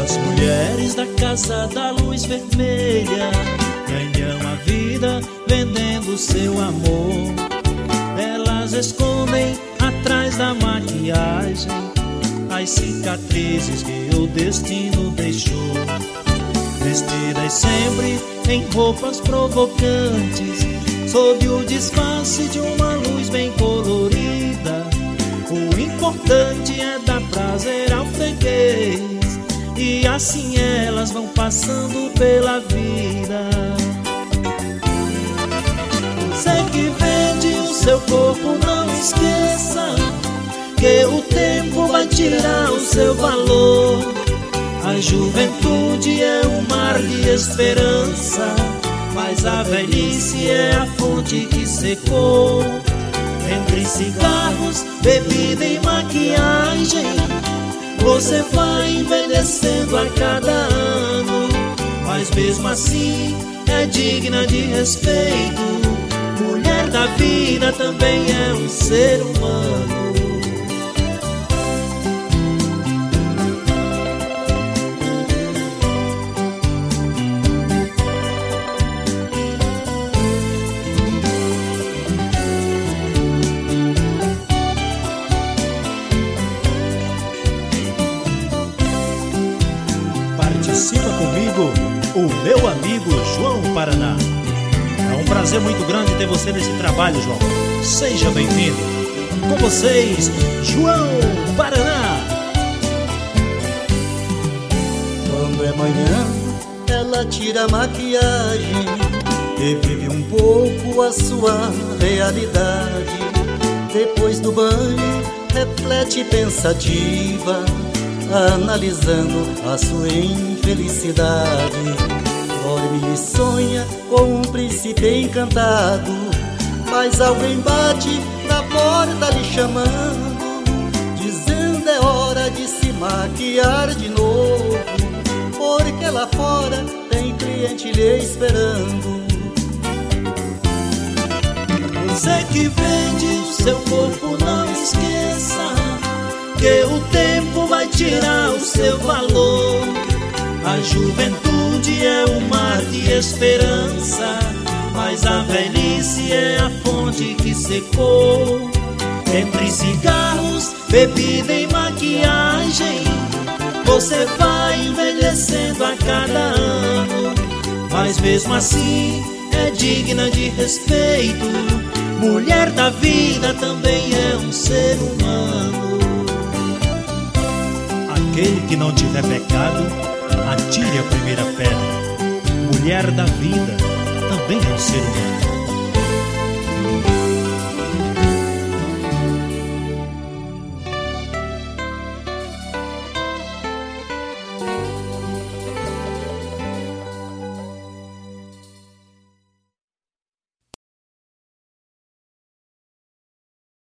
As mulheres da casa da luz vermelha ganham a vida vendendo seu amor. Elas escondem atrás da maquiagem as cicatrizes que o destino deixou. Vestidas sempre em roupas provocantes, sob o disfarce de uma luz bem colorida. O importante é dar prazer ao freguês, e assim elas vão passando pela vida. Você que vende o seu corpo, não esqueça que o tempo vai tirar o seu valor. A juventude é um mar de esperança, mas a velhice é a fonte que secou. Entre cigarros, bebida e maquiagem, você vai envelhecendo a cada ano, mas mesmo assim é digna de respeito. Mulher da vida também é um ser humano. Participa comigo, o meu amigo João Paraná. É um prazer muito grande ter você nesse trabalho, João. Seja bem-vindo. Com vocês, João Paraná. Quando é manhã, ela tira a maquiagem e vive um pouco a sua realidade. Depois do banho, reflete pensativa, analisando a sua infelicidade. Dorme e sonha com um príncipe encantado, mas alguém bate na porta lhe chamando, dizendo é hora de se maquiar de novo, porque lá fora tem cliente lhe esperando. Você que vende o seu corpo, não esqueça que o tempo vai tirar o seu valor. A juventude é um mar de esperança, mas a velhice é a fonte que secou. Entre cigarros, bebida e maquiagem, você vai envelhecendo a cada ano, mas mesmo assim é digna de respeito. Mulher da vida também é um ser humano. Aquele que não tiver pecado, atire a primeira pedra. Mulher da vida também é um ser humano.